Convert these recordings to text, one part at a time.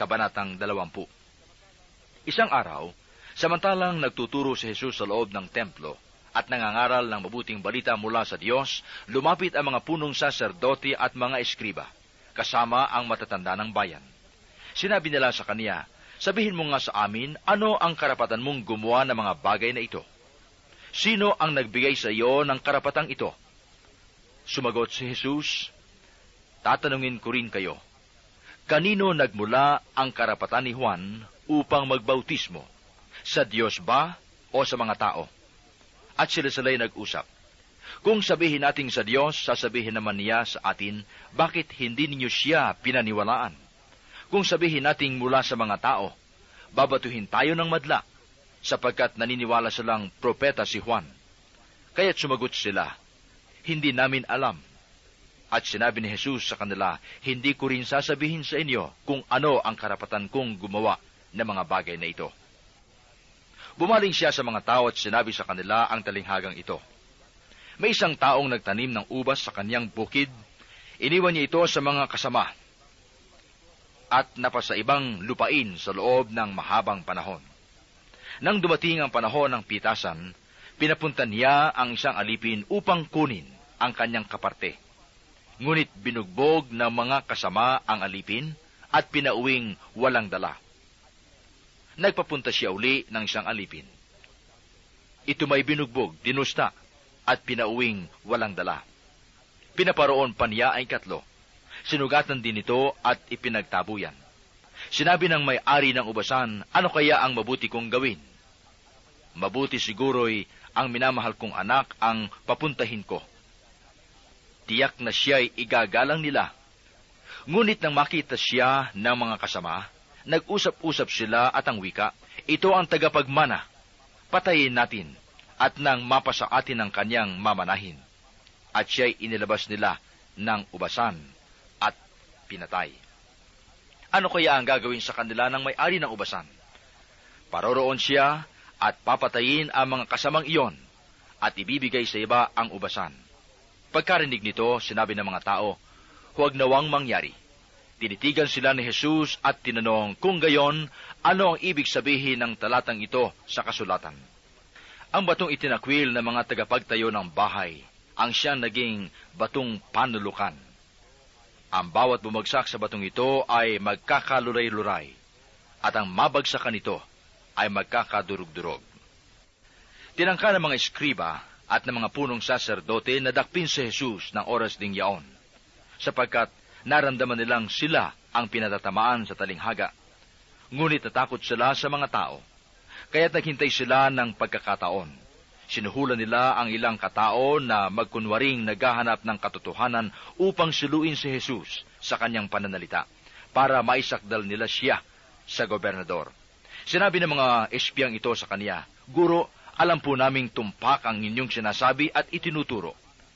Kabanatang 20. Isang araw, samantalang nagtuturo si Jesus sa loob ng templo at nangangaral ng mabuting balita mula sa Diyos, lumapit ang mga punong saserdote at mga eskriba, kasama ang matatanda ng bayan. Sinabi nila sa kaniya, "Sabihin mo nga sa amin, ano ang karapatan mong gumawa ng mga bagay na ito? Sino ang nagbigay sa iyo ng karapatang ito?" Sumagot si Jesus, "Tatanungin ko rin kayo, kanino nagmula ang karapatan ni Juan upang magbautismo? Sa Diyos ba o sa mga tao?" At sila-sila'y nag-usap. Kung sabihin natin sa Diyos, sasabihin naman niya sa atin, bakit hindi ninyo siya pinaniwalaan? Kung sabihin natin mula sa mga tao, babatuhin tayo ng madla, sapagkat naniniwala silang propeta si Juan. Kaya't sumagot sila, "Hindi namin alam." At sinabi ni Jesus sa kanila, "Hindi ko rin sasabihin sa inyo kung ano ang karapatan kong gumawa ng mga bagay na ito." Bumaling siya sa mga tao at sinabi sa kanila ang talinghagang ito. May isang taong nagtanim ng ubas sa kanyang bukid. Iniwan niya ito sa mga kasama at napasa ibang lupain sa loob ng mahabang panahon. Nang dumating ang panahon ng pitasan, pinapunta niya ang isang alipin upang kunin ang kanyang kaparte. Ngunit binugbog ng mga kasama ang alipin at pinauwing walang dala. Nagpapunta siya uli ng isang alipin. Ito may binugbog, dinusta, at pinauwing walang dala. Pinaparoon pa niya ay 3. Sinugatan din ito at ipinagtabuyan. Sinabi ng may-ari ng ubasan, "Ano kaya ang mabuti kong gawin? Mabuti siguro'y ang minamahal kong anak ang papuntahin ko. Tiyak na siya'y igagalang nila." Ngunit nang makita siya ng mga kasama, nag-usap-usap sila at ang wika, "Ito ang tagapagmana. Patayin natin, at nang mapasa atin ang kanyang mamanahin." At siya'y inilabas nila ng ubasan at pinatay. Ano kaya ang gagawin sa kanila ng may-ari ng ubasan? Paroroon siya at papatayin ang mga kasamang iyon at ibibigay sa iba ang ubasan. Pagkarinig nito, sinabi ng mga tao, "Huwag nawang mangyari." Tinitigan sila ni Jesus at tinanong, kung gayon, ano ang ibig sabihin ng talatang ito sa kasulatan? Ang batong itinakwil ng mga tagapagtayo ng bahay, ang siyang naging batong panulukan. Ang bawat bumagsak sa batong ito ay magkakaluray-luray, at ang mabagsakan nito ay magkakadurog-durog. Tinangka ng mga eskriba at ng mga punong saserdote na dakpin si Jesus ng oras ding yaon, sapagkat naramdaman nilang sila ang pinatatamaan sa talinghaga. Ngunit natakot sila sa mga tao, kaya't naghintay sila ng pagkakataon. Sinuhulan nila ang ilang katao na magkunwaring naghahanap ng katotohanan upang suluin si Jesus sa kanyang pananalita, para maisakdal nila siya sa gobernador. Sinabi ng mga espiyang ito sa kaniya, "Guro, alam po naming tumpak ang inyong sinasabi at itinuturo.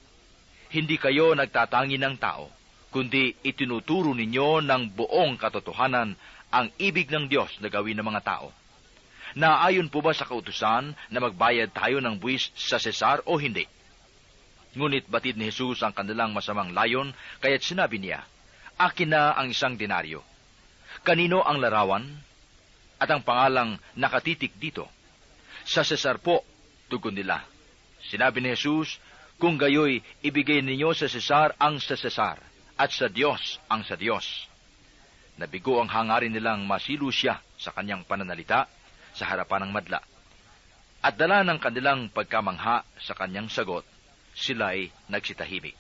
Hindi kayo nagtatangi ng tao, kundi itinuturo ninyo ng buong katotohanan ang ibig ng Diyos na gawin ng mga tao. Naayon po ba sa kautusan na magbayad tayo ng buwis sa Cesar o hindi?" Ngunit batid ni Jesus ang kanilang masamang layon, kaya't sinabi niya, "Akin na ang 1 denaryo. Kanino ang larawan at ang pangalang nakatitik dito?" "Sa Cesar po," tugon nila. Sinabi ni Jesus, "Kung gayoy, ibigay ninyo sa Cesar ang sa Cesar, at sa Diyos ang sa Diyos." Nabigo ang hangarin nilang masilo siya sa kanyang pananalita sa harapan ng madla. At dala ng kanilang pagkamangha sa kanyang sagot, sila'y nagsitahimik.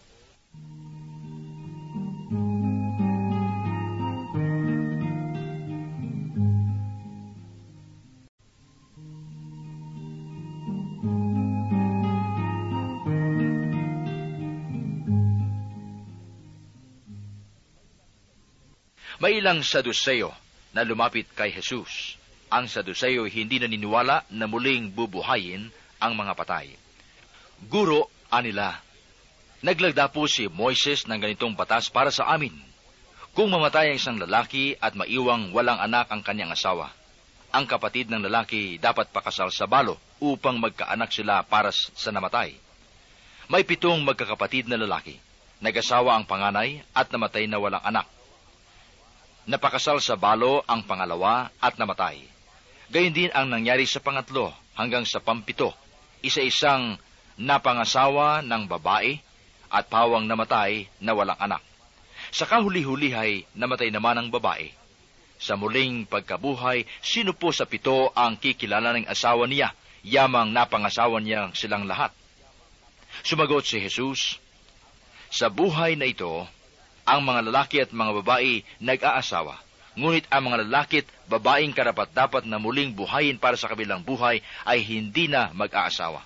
May ilang Saduseo na lumapit kay Jesus. Ang Saduseo hindi naniniwala na muling bubuhayin ang mga patay. "Guro," anila, "naglagda po si Moises ng ganitong batas para sa amin. Kung mamatay ang isang lalaki at maiwang walang anak ang kanyang asawa, ang kapatid ng lalaki dapat pakasal sa balo upang magkaanak sila para sa namatay. May 7 magkakapatid na lalaki. Nag-asawa ang panganay at namatay na walang anak. Napakasal sa balo ang pangalawa at namatay. Gayon din ang nangyari sa pangatlo hanggang sa pampito, isa-isang napangasawa ng babae at pawang namatay na walang anak. Sa kahuli-hulihay, namatay naman ang babae. Sa muling pagkabuhay, sino po sa pito ang kikilala ng asawa niya, yamang napangasawa niya silang lahat? Sumagot si Jesus, sa buhay na ito, ang mga lalaki at mga babae nag-aasawa. Ngunit ang mga lalaki at babaeng karapat-dapat na muling buhayin para sa kabilang buhay ay hindi na mag-aasawa.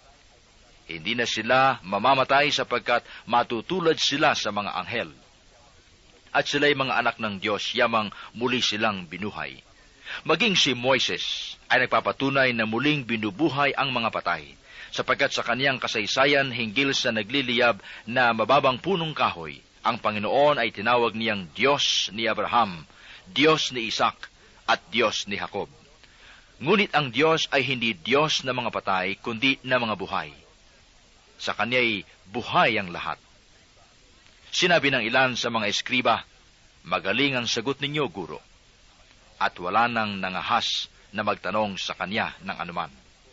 Hindi na sila mamamatay sapagkat matutulad sila sa mga anghel. At sila'y mga anak ng Diyos, yamang muli silang binuhay. Maging si Moises ay nagpapatunay na muling binubuhay ang mga patay, sapagkat sa kaniyang kasaysayan hinggil sa nagliliyab na mababang punong kahoy, ang Panginoon ay tinawag niyang Diyos ni Abraham, Diyos ni Isaac, at Diyos ni Jacob. Ngunit ang Diyos ay hindi Diyos na mga patay, kundi na mga buhay. Sa Kanya'y buhay ang lahat. Sinabi ng ilan sa mga eskriba, magaling ang sagot ninyo, Guro. At wala nang nangahas na magtanong sa Kanya ng anuman.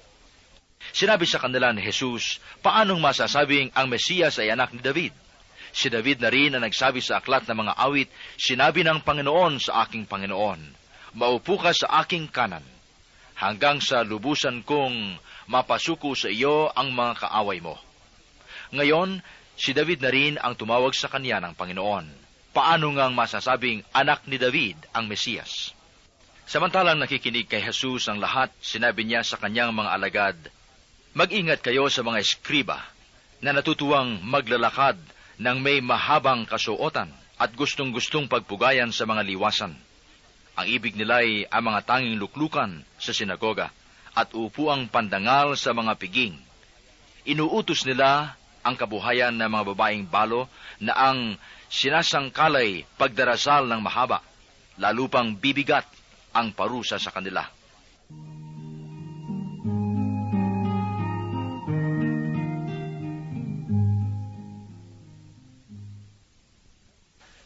Sinabi sa kanila ni Jesus, paanong masasabing ang Mesiyas ay anak ni David? Si David na rin ang nagsabi sa aklat ng mga awit, sinabi ng Panginoon sa aking Panginoon, maupo ka sa aking kanan, hanggang sa lubusan kong mapasuko sa iyo ang mga kaaway mo. Ngayon, si David na rin ang tumawag sa kanya ng Panginoon. Paano ngang masasabing anak ni David ang Mesiyas? Samantalang nakikinig kay Jesus ang lahat, sinabi niya sa kanyang mga alagad, mag-ingat kayo sa mga eskriba na natutuwang maglalakad ng may mahabang kasuotan at gustong-gustong pagpugayan sa mga liwasan. Ang ibig nila'y ang mga tanging luklukan sa sinagoga at upuang pandangal sa mga piging. Inuutos nila ang kabuhayan ng mga babaeng balo na ang sinasangkalay pagdarasal ng mahaba, lalo pang bibigat ang parusa sa kanila.